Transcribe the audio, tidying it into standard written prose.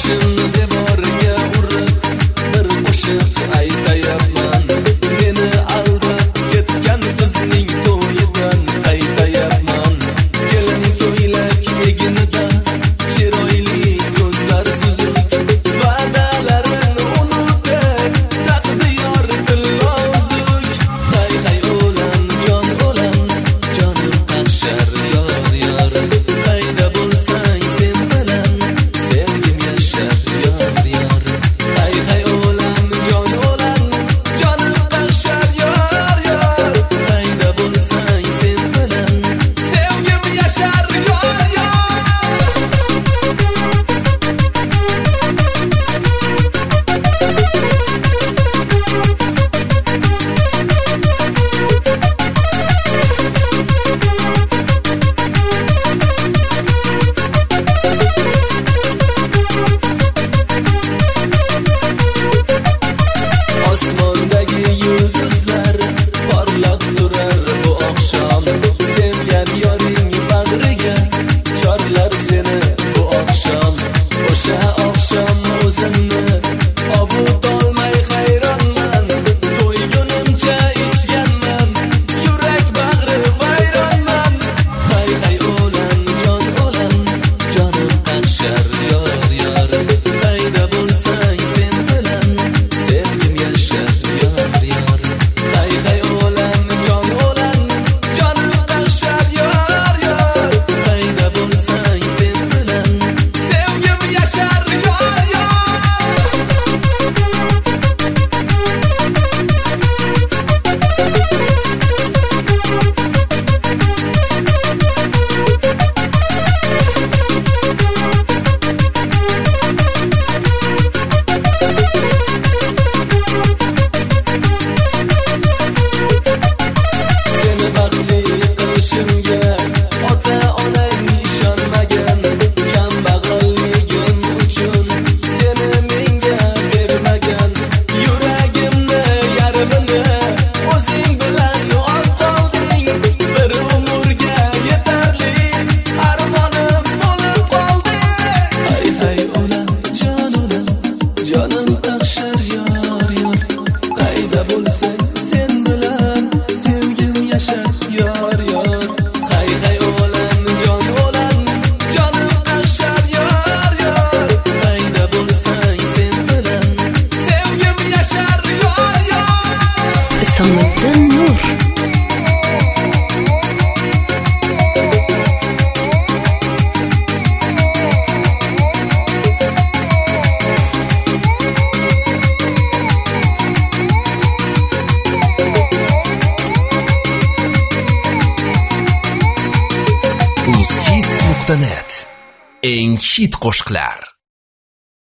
boshimni devorga urib bir qo'shiq aytayapman. Meni aldab ketgan qizning to'yidan qaytayapman. Kelin ko'ylak eginida chiroyli ko'zlar suzuk, va'dalarini unutib taqdi yor tillozuk. Hay hay o'lan jon o'lan, jonim qaqshar yor yor. Qayda bo'lsang sen bilan sevgim yashar yor yor. Hay hay o'lan jon o'lan, jonim qaqshar yor yor. Qayda bo'lsang sen bilan sevgim yashar yor yor. Osmondagi yulduzlar porlab turar bu oqshom. Sevgan yoring bag'riga chorlar seni bu oqshom. O'sha oqshom o'zimni ovutolmay hayronman. To'ygunimcha ichganman, yurak bag'ri vayronman. Hay hay o'lan jon o'lan, jonim qaqshar yor yor. Qayda bo'lsang sen bilan sevgim yashar yor yor. Hay hay o'lan jon o'lan, jonim qaqshar yor yor. Qayda bo'lsang sen bilan sevgim yashar yor yor. Seni baxtli qilishimga ota onang ishonmagan. Kambag'alligim uchun seni menga bermagan. Yuragimni yarmini o'zing bilan olib qolding. Bir umrga yetarli armonim bo'lib qolding. Hay hay o'lan jon o'lan, jonim qaqshar yor yor. Qayda bo'lsang sen bilan sevgim yashar yor yor. Hay hay o'lan jon o'lan, jonim qaqshar yor yor. Qayda bo'lsang sen bilan sevgim yashar yor yor. Isomiddin Nur. Uzhits.net eng hit qo'shiqlar.